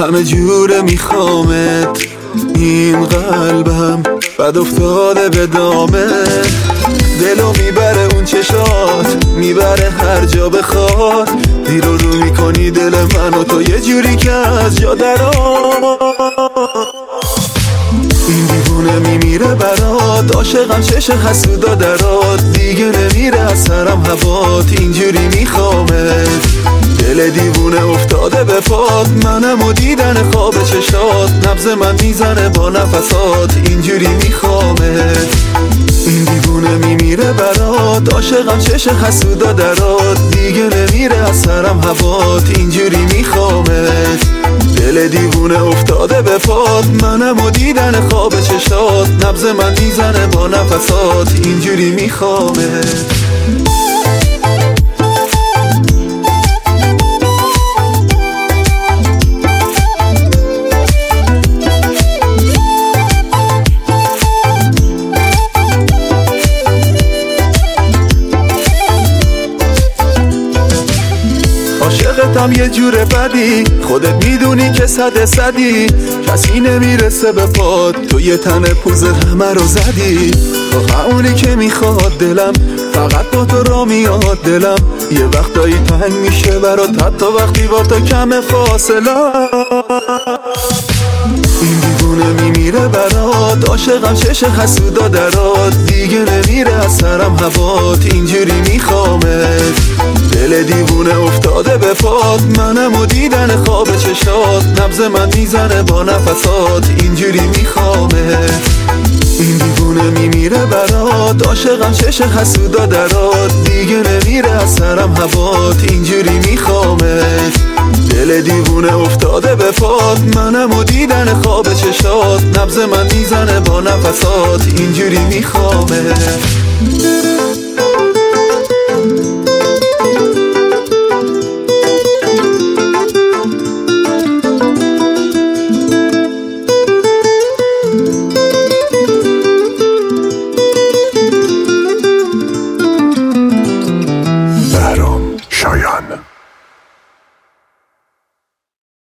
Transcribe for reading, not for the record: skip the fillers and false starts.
همه جوره میخوامت، این قلبم بد افتاده به دامت. دلو میبره اون چشات، میبره هر جا بخواد. دیر رو میکنی دل من و تو یه جوری که از جا درآ. این دیوونه میمیره برات، عاشقم چش حسودا درات. دیگه نمیره از سرم هوات، اینجوری میخوامت. دل دیوونه افتاده به پات، منم و دیدن خواب چشات. نبض من میزنه با نفسات، اینجوری میخوامت. این دیوونه میمیره برات، عاشقم چش حسودا درات. دیگه نمیره از سرم هوات، اینجوری میخوامت. دل دیوونه افتاده به پات، منم و دیدن خواب چشات. نبض من میزنه با نفسات، اینجوری میخوامت. عاشقتم یه جور بدی، خودت میدونی که صدی. کسی نمیرسه به پات، تو یه تن پوز همه رو زدی. تو اونی که میخواد دلم، فقط با تو را میاد دلم. یه وقتایی تنگ میشه برات، حتی وقتی با تو کم فاصله. این دیوونه میمیره برات، عاشقم چش حسودا درات. دیگه نمیره از سرم هوات، اینجوری میخوامت. دل دیوونه افتاده به پات، منم و دیدن خواب چشات. نبض من میزنه با نفسات، اینجوری میخوامت. این دیوونه میمیره برات، عاشقم چش حسودا درات. دیگه نمیره از سرم هوات، اینجوری میخوامت. دل دیوونه افتاده به پات، منم و دیدن خواب چشات. نبض من میزنه با نفسات، اینجوری میخوامت.